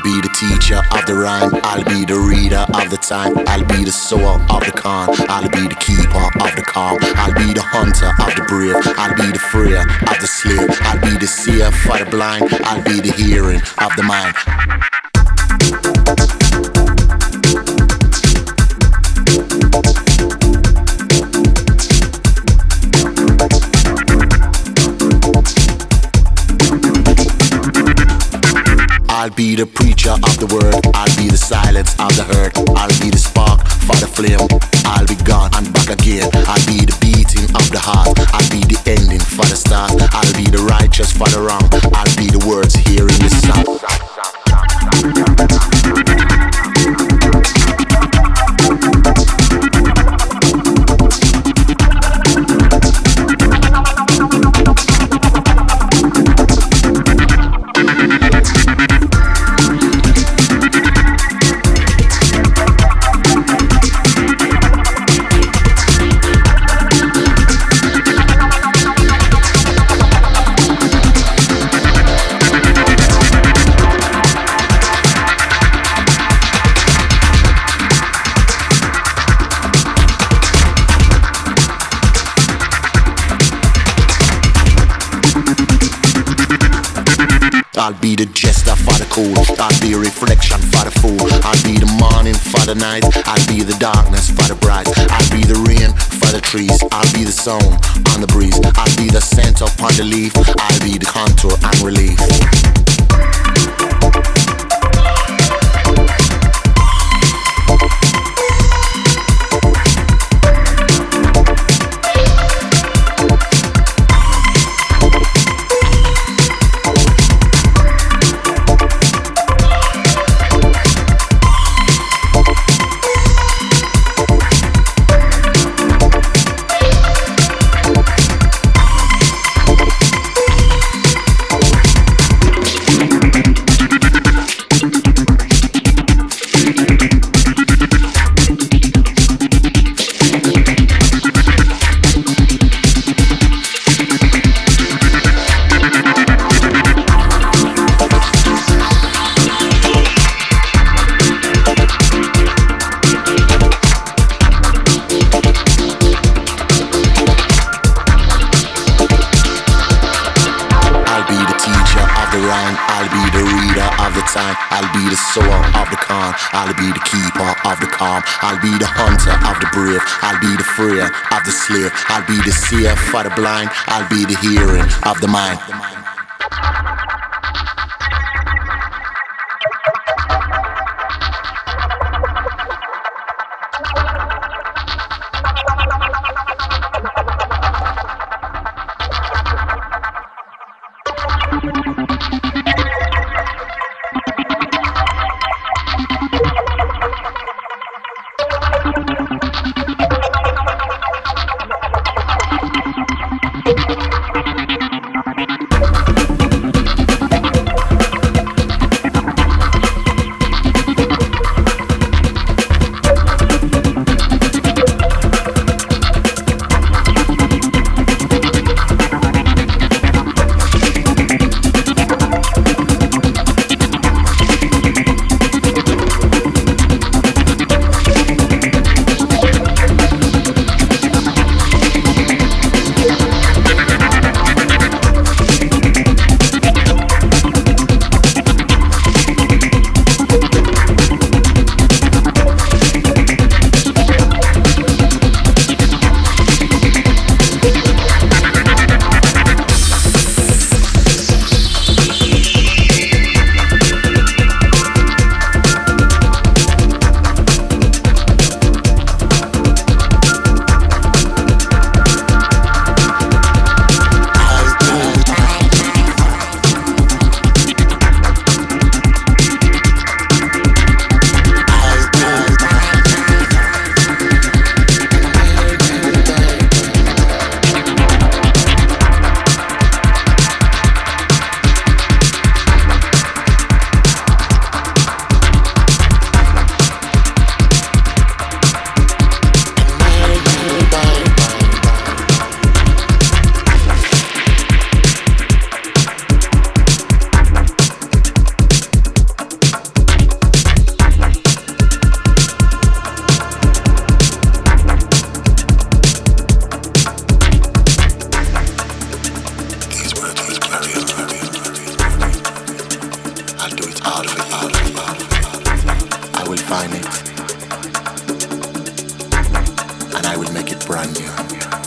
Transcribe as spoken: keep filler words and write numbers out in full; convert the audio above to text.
be the teacher of the rhyme. I'll be the reader of the time. I'll be the sower of the corn. I'll be the keeper of the calm. I'll be the hunter of the brave. I'll be the freer of the slave. I'll be the seer for the blind. I'll be the hearing of the mind. I'll be the preacher of the word. I'll be the silence of the hurt. I'll be the spark for the flame. I'll be gone and back again. I'll be the beating of the heart. I'll be the ending for the start. I'll be the righteous for the wrong. I'll be the words here in the song. I'll be the jester for the cool. I'll be a reflection for the fool. I'll be the morning for the night. I'll be the darkness for the bright. I'll be the rain for the trees. I'll be the sound on the breeze. I'll be the scent upon the leaf. I'll be the contour and relief. I'll be the reader of the time. I'll be the sower of the corn. I'll be the keeper of the calm. I'll be the hunter of the brave. I'll be the freer of the slave. I'll be the seer for the blind. I'll be the hearing of the mind. refine it, and I will make it brand new.